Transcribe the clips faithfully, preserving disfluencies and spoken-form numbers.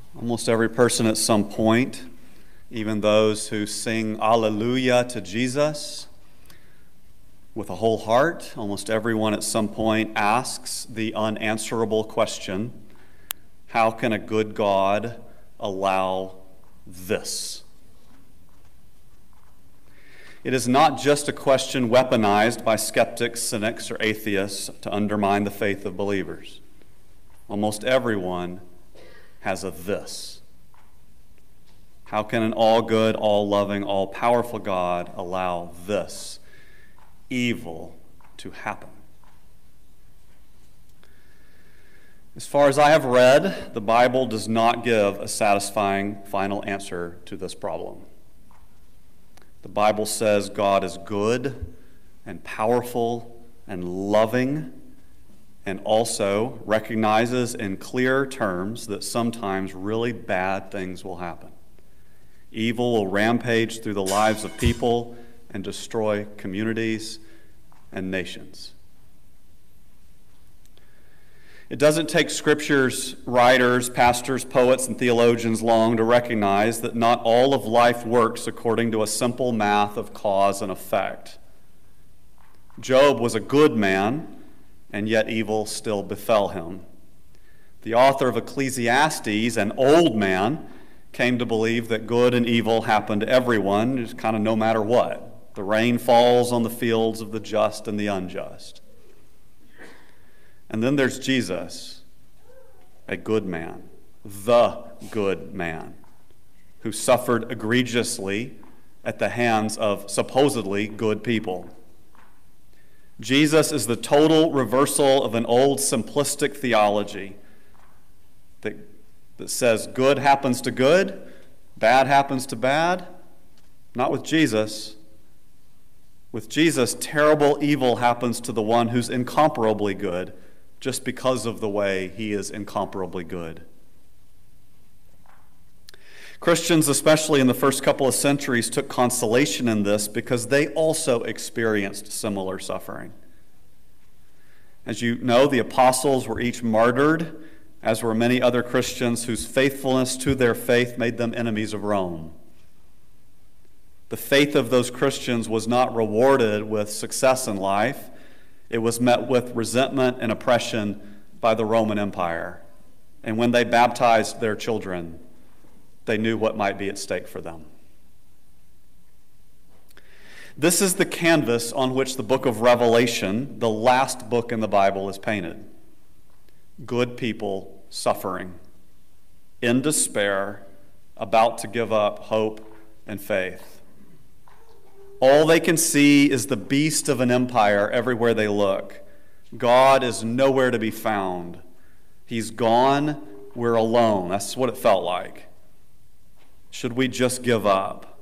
Almost every person at some point, even those who sing Alleluia to Jesus with a whole heart, almost everyone at some point asks the unanswerable question, how can a good God allow this? It is not just a question weaponized by skeptics, cynics, or atheists to undermine the faith of believers. Almost everyone has a this. How can an all-good, all-loving, all-powerful God allow this evil to happen? As far as I have read, the Bible does not give a satisfying final answer to this problem. The Bible says God is good and powerful and loving, and also recognizes in clear terms that sometimes really bad things will happen. Evil will rampage through the lives of people and destroy communities and nations. It doesn't take Scripture's writers, pastors, poets, and theologians long to recognize that not all of life works according to a simple math of cause and effect. Job was a good man, and yet evil still befell him. The author of Ecclesiastes, an old man, came to believe that good and evil happen to everyone, just kind of no matter what. The rain falls on the fields of the just and the unjust. And then there's Jesus, a good man, the good man, who suffered egregiously at the hands of supposedly good people. Jesus is the total reversal of an old simplistic theology that, that says good happens to good, bad happens to bad. Not with Jesus. With Jesus, terrible evil happens to the one who's incomparably good just because of the way he is incomparably good. Christians, especially in the first couple of centuries, took consolation in this because they also experienced similar suffering. As you know, the apostles were each martyred, as were many other Christians whose faithfulness to their faith made them enemies of Rome. The faith of those Christians was not rewarded with success in life. It was met with resentment and oppression by the Roman Empire. And when they baptized their children, they knew what might be at stake for them. This is the canvas on which the book of Revelation, the last book in the Bible, is painted. Good people suffering, in despair, about to give up hope and faith. All they can see is the beast of an empire everywhere they look. God is nowhere to be found. He's gone. We're alone. That's what it felt like. Should we just give up?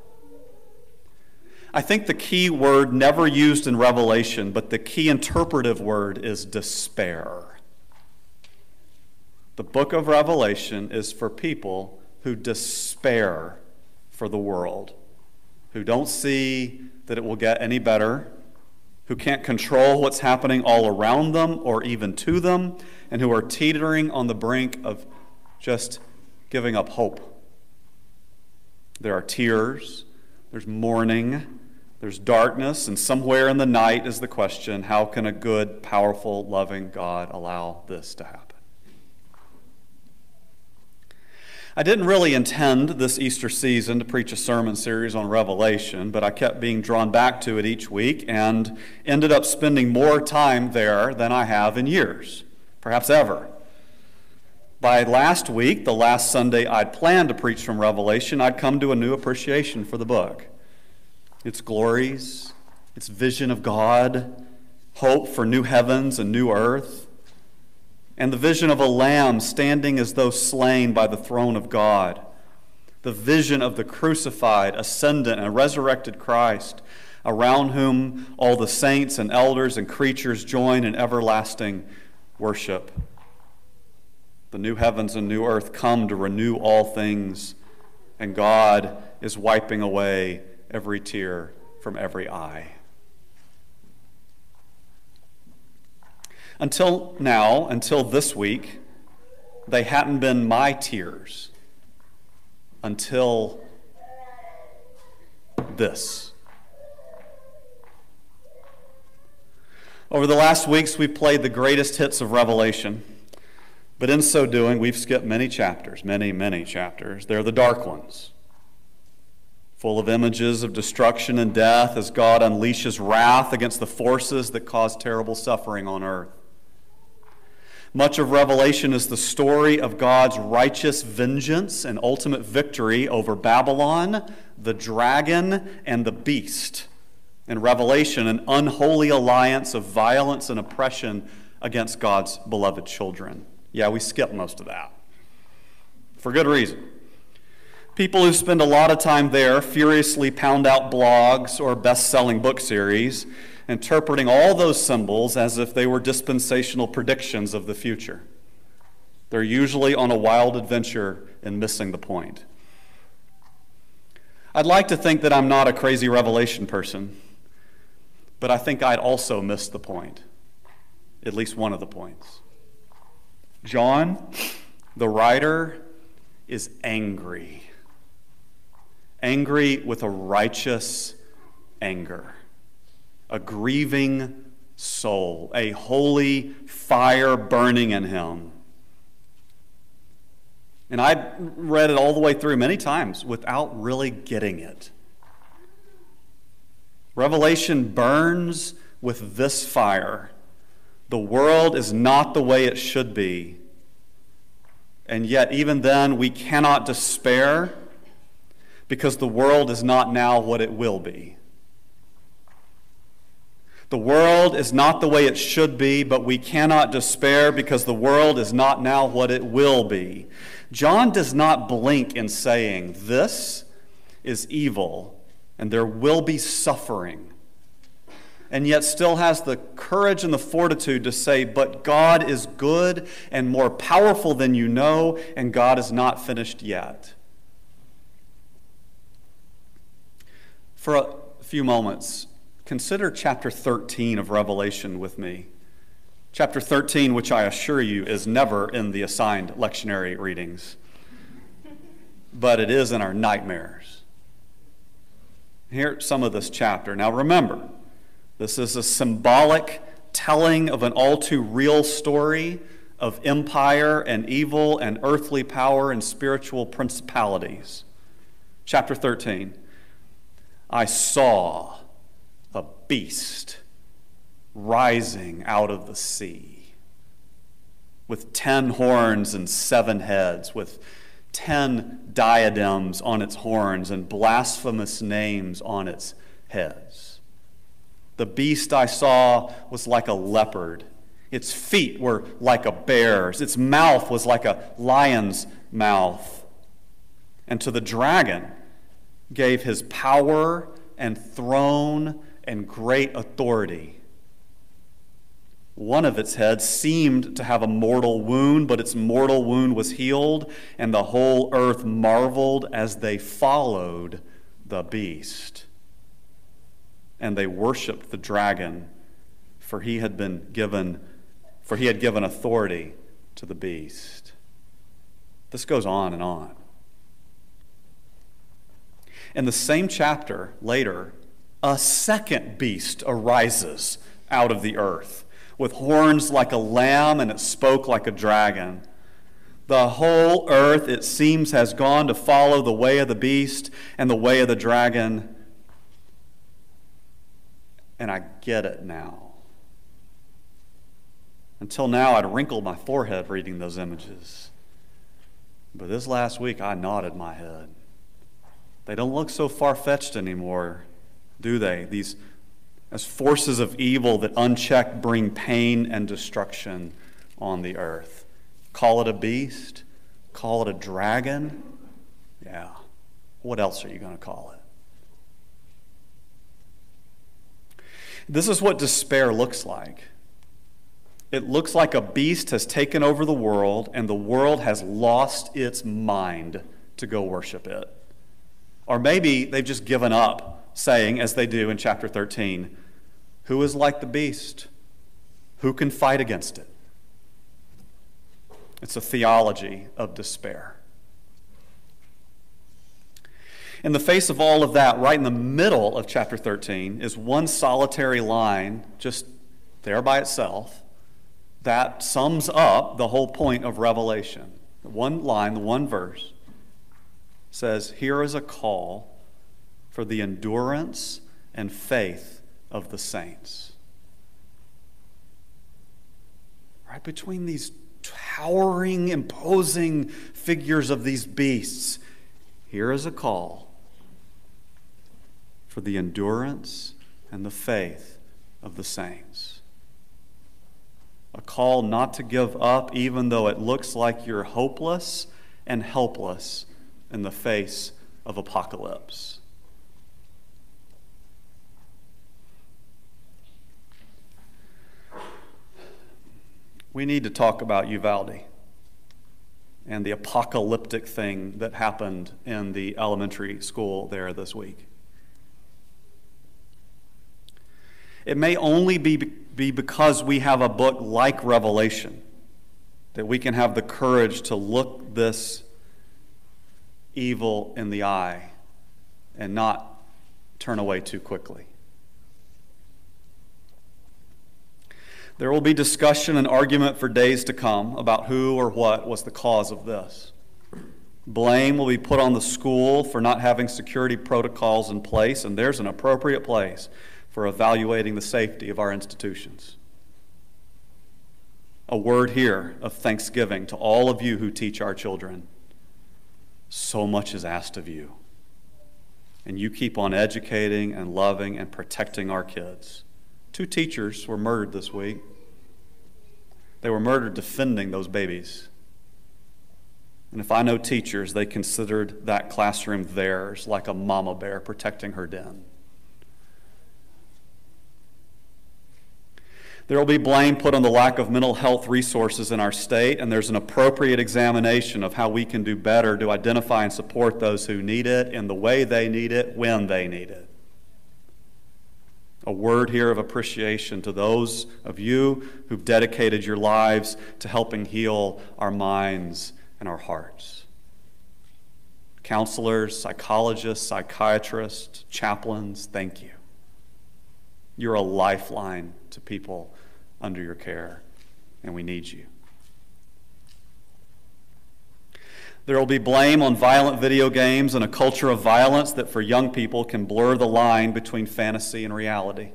I think the key word never used in Revelation, but the key interpretive word is despair. The book of Revelation is for people who despair for the world, who don't see that it will get any better, who can't control what's happening all around them or even to them, and who are teetering on the brink of just giving up hope. There are tears, there's mourning, there's darkness, and somewhere in the night is the question, how can a good, powerful, loving God allow this to happen? I didn't really intend this Easter season to preach a sermon series on Revelation, but I kept being drawn back to it each week and ended up spending more time there than I have in years, perhaps ever. By last week, the last Sunday I'd planned to preach from Revelation, I'd come to a new appreciation for the book. Its glories, its vision of God, hope for new heavens and new earth, and the vision of a lamb standing as though slain by the throne of God, the vision of the crucified, ascendant, and resurrected Christ, around whom all the saints and elders and creatures join in everlasting worship. The new heavens and new earth come to renew all things, and God is wiping away every tear from every eye. Until now, until this week, they hadn't been my tears until this. Over the last weeks, we've played the greatest hits of Revelation, but in so doing, we've skipped many chapters, many, many chapters. They're the dark ones, full of images of destruction and death as God unleashes wrath against the forces that cause terrible suffering on earth. Much of Revelation is the story of God's righteous vengeance and ultimate victory over Babylon, the dragon, and the beast. In Revelation, an unholy alliance of violence and oppression against God's beloved children. Yeah, we skip most of that. For good reason. People who spend a lot of time there furiously pound out blogs or best-selling book series, interpreting all those symbols as if they were dispensational predictions of the future. They're usually on a wild adventure and missing the point. I'd like to think that I'm not a crazy Revelation person, but I think I'd also miss the point, at least one of the points. John, the writer, is angry. Angry with a righteous anger. A grieving soul, a holy fire burning in him. And I read it all the way through many times without really getting it. Revelation burns with this fire. The world is not the way it should be. And yet, even then, we cannot despair because the world is not now what it will be. The world is not the way it should be, but we cannot despair because the world is not now what it will be. John does not blink in saying, this is evil and there will be suffering, and yet still has the courage and the fortitude to say, but God is good and more powerful than you know, and God is not finished yet. For a few moments, consider chapter thirteen of Revelation with me. Chapter thirteen, which I assure you is never in the assigned lectionary readings, but it is in our nightmares. Here's some of this chapter. Now remember, this is a symbolic telling of an all too real story of empire and evil and earthly power and spiritual principalities. Chapter thirteen. I saw a beast rising out of the sea with ten horns and seven heads, with ten diadems on its horns and blasphemous names on its heads. The beast I saw was like a leopard. Its feet were like a bear's. Its mouth was like a lion's mouth. And to the dragon gave his power and throne and great authority. One of its heads seemed to have a mortal wound, but its mortal wound was healed, and the whole earth marveled as they followed the beast. And they worshiped the dragon, for he had been given, for he had given authority to the beast. This goes on and on. In the same chapter, later, a second beast arises out of the earth, with horns like a lamb, and it spoke like a dragon. The whole earth, it seems, has gone to follow the way of the beast and the way of the dragon. And I get it now. Until now, I'd wrinkled my forehead reading those images. But this last week, I nodded my head. They don't look so far-fetched anymore, do they? These as forces of evil that unchecked bring pain and destruction on the earth. Call it a beast, call it a dragon. Yeah, what else are you going to call it? This is what despair looks like. It looks like a beast has taken over the world and the world has lost its mind to go worship it. Or maybe they've just given up, saying, as they do in chapter thirteen, who is like the beast? Who can fight against it? It's a theology of despair. In the face of all of that, right in the middle of chapter thirteen is one solitary line, just there by itself, that sums up the whole point of Revelation. The one line, the one verse, says, "Here is a call for the endurance and faith of the saints." Right between these towering, imposing figures of these beasts, here is a call for the endurance and the faith of the saints. A call not to give up even though it looks like you're hopeless and helpless in the face of apocalypse. We need to talk about Uvalde and the apocalyptic thing that happened in the elementary school there this week. It may only be, be because we have a book like Revelation that we can have the courage to look this evil in the eye and not turn away too quickly. There will be discussion and argument for days to come about who or what was the cause of this. Blame will be put on the school for not having security protocols in place, and there's an appropriate place for evaluating the safety of our institutions. A word here of thanksgiving to all of you who teach our children. So much is asked of you, and you keep on educating and loving and protecting our kids. Two teachers were murdered this week. They were murdered defending those babies. And if I know teachers, they considered that classroom theirs, like a mama bear protecting her den. There will be blame put on the lack of mental health resources in our state, and there's an appropriate examination of how we can do better to identify and support those who need it in the way they need it, when they need it. A word here of appreciation to those of you who've dedicated your lives to helping heal our minds and our hearts. Counselors, psychologists, psychiatrists, chaplains, thank you. You're a lifeline to people under your care, and we need you. There will be blame on violent video games and a culture of violence that for young people can blur the line between fantasy and reality.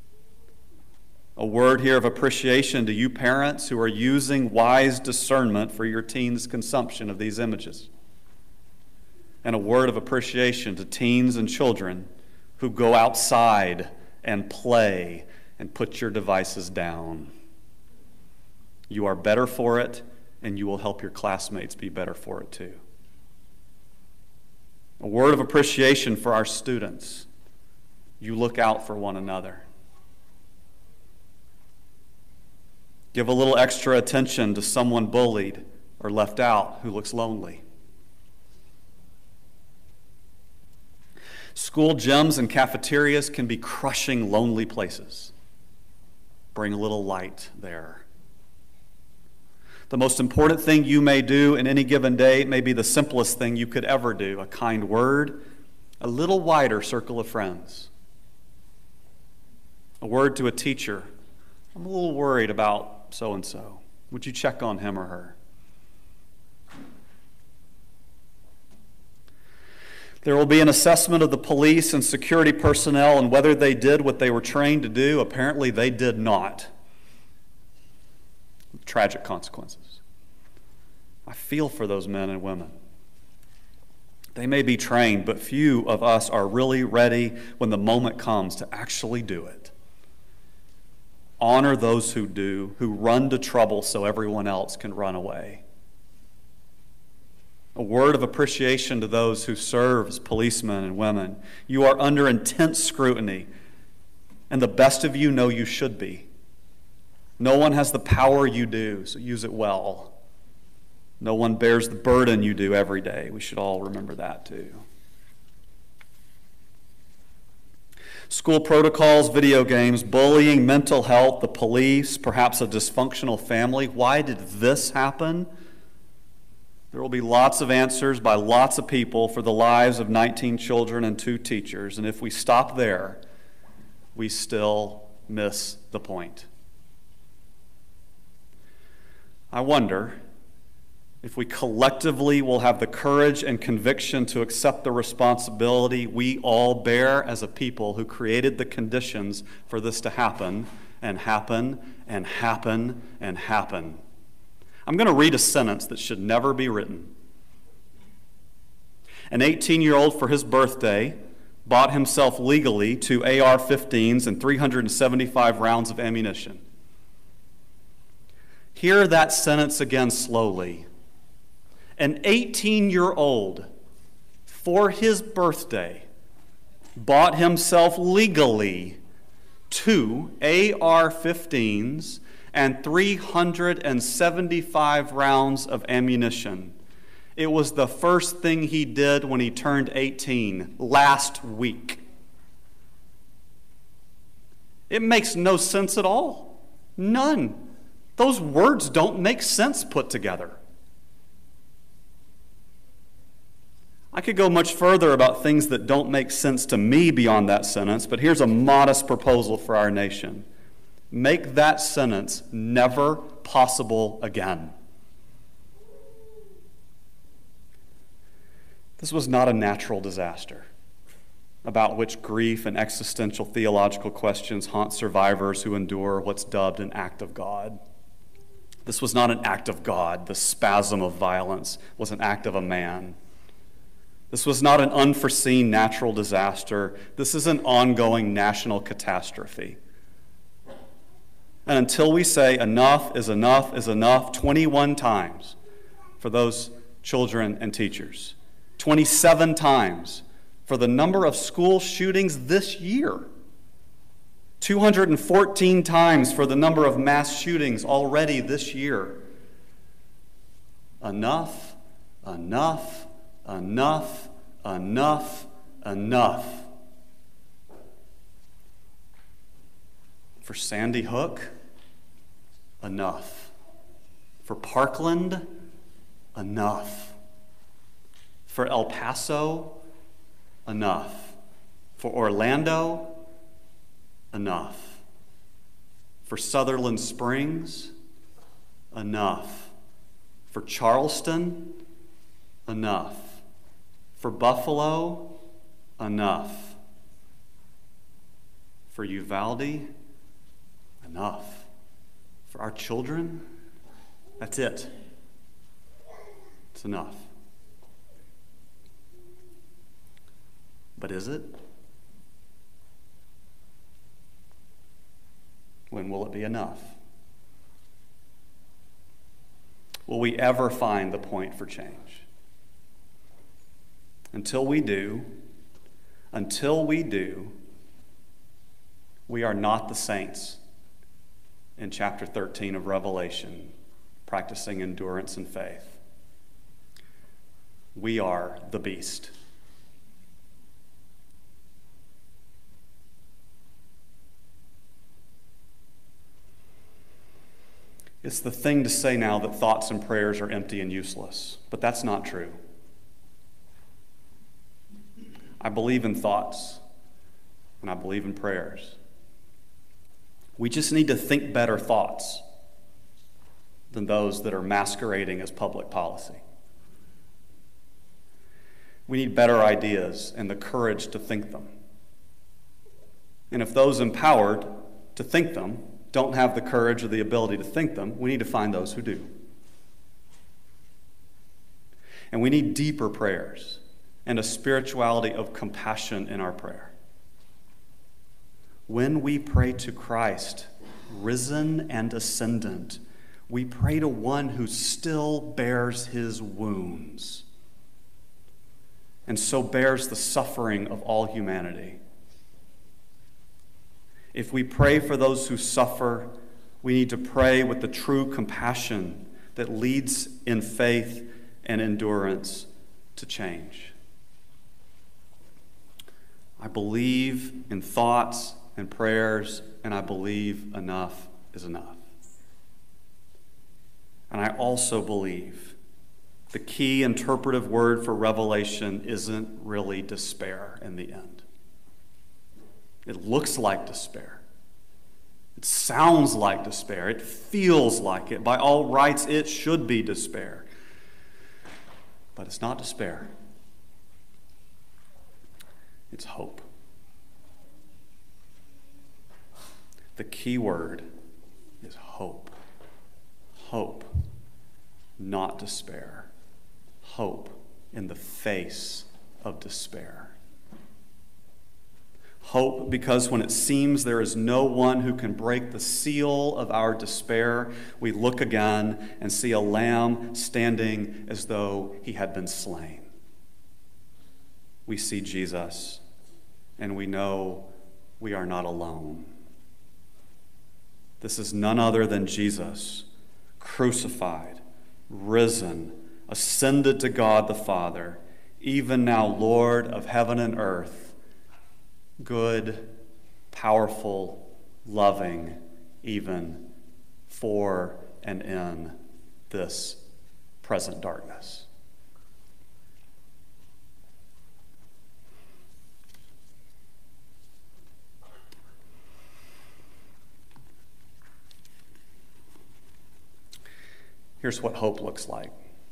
A word here of appreciation to you parents who are using wise discernment for your teens' consumption of these images. And a word of appreciation to teens and children who go outside and play and put your devices down. You are better for it, and you will help your classmates be better for it too. A word of appreciation for our students. You look out for one another. Give a little extra attention to someone bullied or left out who looks lonely. School gyms and cafeterias can be crushing, lonely places. Bring a little light there. The most important thing you may do in any given day may be the simplest thing you could ever do. A kind word, a little wider circle of friends. A word to a teacher. I'm a little worried about so-and-so. Would you check on him or her? There will be an assessment of the police and security personnel and whether they did what they were trained to do. Apparently they did not. Tragic consequences. I feel for those men and women. They may be trained, but few of us are really ready when the moment comes to actually do it. Honor those who do, who run to trouble so everyone else can run away. A word of appreciation to those who serve as policemen and women. You are under intense scrutiny, and the best of you know you should be. No one has the power you do, so use it well. No one bears the burden you do every day. We should all remember that too. School protocols, video games, bullying, mental health, the police, perhaps a dysfunctional family. Why did this happen? There will be lots of answers by lots of people for the lives of nineteen children and two teachers. And if we stop there, we still miss the point. I wonder if we collectively will have the courage and conviction to accept the responsibility we all bear as a people who created the conditions for this to happen and happen and happen and happen. I'm going to read a sentence that should never be written. An eighteen-year-old for his birthday bought himself legally two A R fifteens and three hundred seventy-five rounds of ammunition. Hear that sentence again slowly. An eighteen-year-old for his birthday bought himself legally two A R fifteens and three hundred seventy-five rounds of ammunition. It was the first thing he did when he turned eighteen, last week. It makes no sense at all. None. Those words don't make sense put together. I could go much further about things that don't make sense to me beyond that sentence, but here's a modest proposal for our nation. Make that sentence never possible again. This was not a natural disaster about which grief and existential theological questions haunt survivors who endure what's dubbed an act of God. This was not an act of God. The spasm of violence was an act of a man. This was not an unforeseen natural disaster. This is an ongoing national catastrophe. And until we say enough is enough is enough twenty-one times for those children and teachers, twenty-seven times for the number of school shootings this year, two hundred fourteen times for the number of mass shootings already this year. Enough, enough, enough, enough, enough. For Sandy Hook, enough. For Parkland, enough. For El Paso, enough. For Orlando, enough. For Sutherland Springs, enough. For Charleston, enough. For Buffalo, enough. For Uvalde, enough. For our children, that's it. It's enough. But is it? When will it be enough? Will we ever find the point for change? Until we do, until we do, we are not the saints in chapter thirteen of Revelation, practicing endurance and faith. We are the beast. It's the thing to say now that thoughts and prayers are empty and useless, but that's not true. I believe in thoughts, and I believe in prayers. We just need to think better thoughts than those that are masquerading as public policy. We need better ideas and the courage to think them. And if those empowered to think them don't have the courage or the ability to think them, we need to find those who do. And we need deeper prayers and a spirituality of compassion in our prayer. When we pray to Christ, risen and ascendant, we pray to one who still bears his wounds and so bears the suffering of all humanity. If we pray for those who suffer, we need to pray with the true compassion that leads in faith and endurance to change. I believe in thoughts and prayers, and I believe enough is enough. And I also believe The key interpretive word for revelation isn't really despair in the end. It looks like despair. It sounds like despair. It feels like it. By all rights, it should be despair. But it's not despair. It's hope. The key word is hope. Hope, not despair. Hope in the face of despair. Hope because when it seems there is no one who can break the seal of our despair, we look again and see a lamb standing as though he had been slain. We see Jesus, and we know we are not alone. This is none other than Jesus, crucified, risen, ascended to God the Father, even now Lord of heaven and earth, good, powerful, loving, even for and in this present darkness. Here's what hope looks like.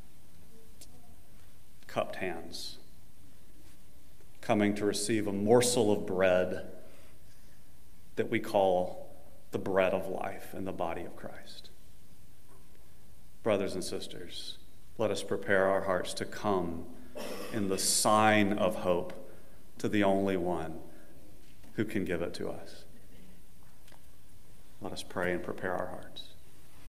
Cupped hands, coming to receive a morsel of bread that we call the bread of life in the body of Christ. Brothers and sisters, let us prepare our hearts to come in the sign of hope to the only one who can give it to us. Let us pray and prepare our hearts.